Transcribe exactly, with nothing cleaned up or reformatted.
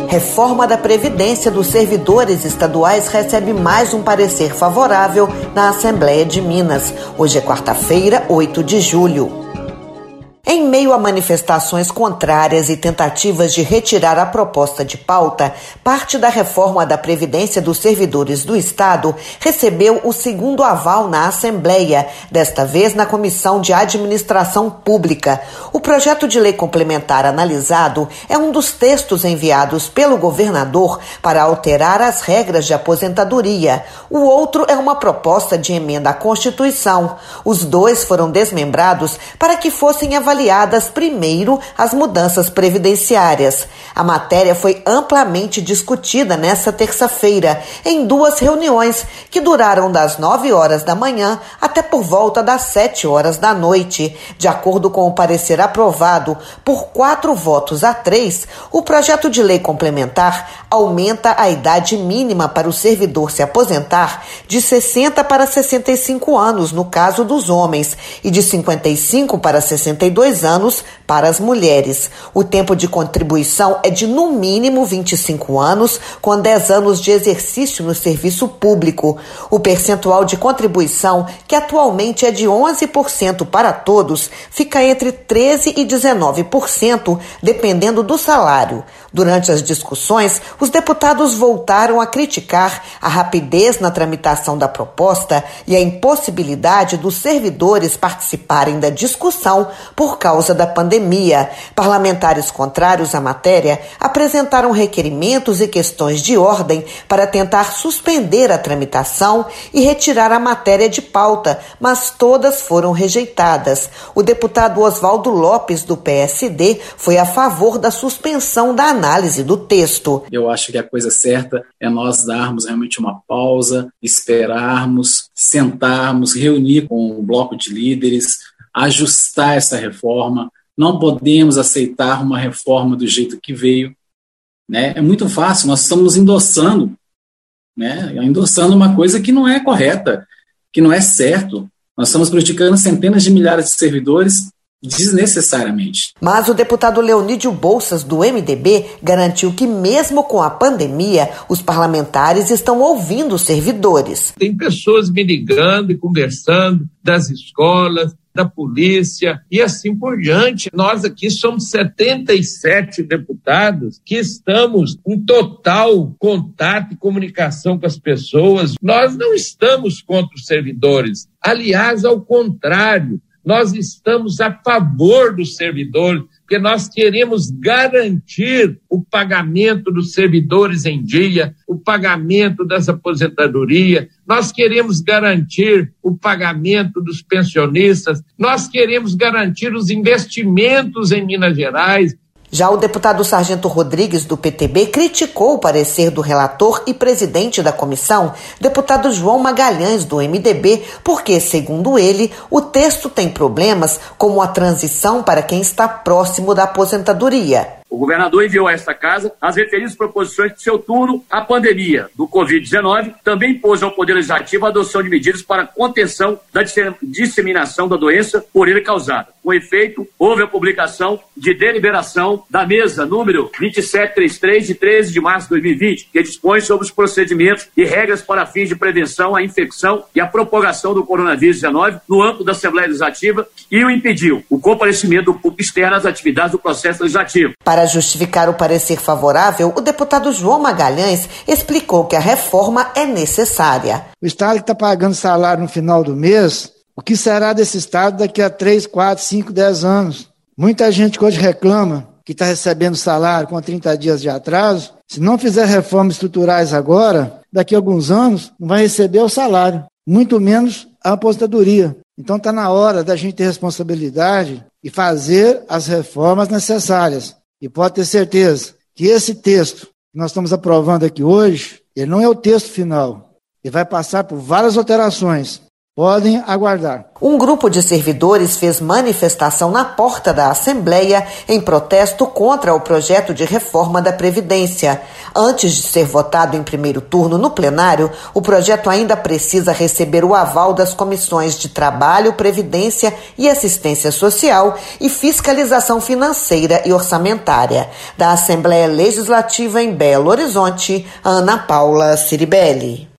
Reforma da Previdência dos servidores estaduais recebe mais um parecer favorável na Assembleia de Minas. Hoje é quarta-feira, oito de julho. Em meio a manifestações contrárias e tentativas de retirar a proposta de pauta, parte da reforma da Previdência dos servidores do Estado recebeu o segundo aval na Assembleia, desta vez na Comissão de Administração Pública. O projeto de lei complementar analisado é um dos textos enviados pelo governador para alterar as regras de aposentadoria. O outro é uma proposta de emenda à Constituição. Os dois foram desmembrados para que fossem avaliados avaliadas primeiro as mudanças previdenciárias. A matéria foi amplamente discutida nesta terça-feira, em duas reuniões que duraram das nove horas da manhã até por volta das sete horas da noite. De acordo com o parecer aprovado por quatro votos a três, o projeto de lei complementar aumenta a idade mínima para o servidor se aposentar de sessenta para sessenta e cinco anos, no caso dos homens, e de cinquenta e cinco para sessenta e dois anos para as mulheres. O tempo de contribuição é de no mínimo vinte e cinco anos, com dez anos de exercício no serviço público. O percentual de contribuição, que atualmente é de onze por cento para todos, fica entre treze por cento e dezenove por cento, dependendo do salário. Durante as discussões, os deputados voltaram a criticar a rapidez na tramitação da proposta e a impossibilidade dos servidores participarem da discussão por causa da pandemia. Parlamentares contrários à matéria apresentaram requerimentos e questões de ordem para tentar suspender a tramitação e retirar a matéria de pauta, mas todas foram rejeitadas. O deputado Oswaldo Lopes, do P S D, foi a favor da suspensão da análise do texto. Eu acho que a coisa certa é nós darmos realmente uma pausa, esperarmos, sentarmos, reunir com o bloco de líderes, ajustar essa reforma. Não podemos aceitar uma reforma do jeito que veio, né? É muito fácil, nós estamos endossando, né? endossando uma coisa que não é correta, que não é certo. Nós estamos prejudicando centenas de milhares de servidores desnecessariamente. Mas o deputado Leonídio Bolsas, do M D B, garantiu que mesmo com a pandemia, os parlamentares estão ouvindo os servidores. Tem pessoas me ligando e conversando das escolas, da polícia e assim por diante. Nós aqui somos setenta e sete deputados que estamos em total contato e comunicação com as pessoas. Nós não estamos contra os servidores. Aliás, ao contrário, nós estamos a favor dos servidores, porque nós queremos garantir o pagamento dos servidores em dia, o pagamento das aposentadorias, nós queremos garantir o pagamento dos pensionistas, nós queremos garantir os investimentos em Minas Gerais. Já o deputado Sargento Rodrigues, do P T B, criticou o parecer do relator e presidente da comissão, deputado João Magalhães, do M D B, porque, segundo ele, o texto tem problemas como a transição para quem está próximo da aposentadoria. O governador enviou a esta casa as referidas proposições de seu turno à pandemia do covid dezenove, também impôs ao Poder Legislativo a adoção de medidas para contenção da disseminação da doença por ele causada. Com efeito, houve a publicação de deliberação da mesa número vinte e sete trinta e três, de treze de março de dois mil e vinte, que dispõe sobre os procedimentos e regras para fins de prevenção à infecção e à propagação do coronavírus dezenove no âmbito da Assembleia Legislativa e o impediu o comparecimento do público externo às atividades do processo legislativo. Para justificar o parecer favorável, o deputado João Magalhães explicou que a reforma é necessária. O Estado que está pagando salário no final do mês, o que será desse Estado daqui a três, quatro, cinco, dez anos? Muita gente que hoje reclama que está recebendo salário com trinta dias de atraso, se não fizer reformas estruturais agora, daqui a alguns anos, não vai receber o salário, muito menos a aposentadoria. Então está na hora da gente ter responsabilidade e fazer as reformas necessárias. E pode ter certeza que esse texto que nós estamos aprovando aqui hoje, ele não é o texto final. Ele vai passar por várias alterações. podem aguardar. Um grupo de servidores fez manifestação na porta da Assembleia em protesto contra o projeto de reforma da Previdência. Antes de ser votado em primeiro turno no plenário, o projeto ainda precisa receber o aval das comissões de Trabalho, Previdência e Assistência Social e Fiscalização Financeira e Orçamentária. Da Assembleia Legislativa em Belo Horizonte, Ana Paula Ciribelli.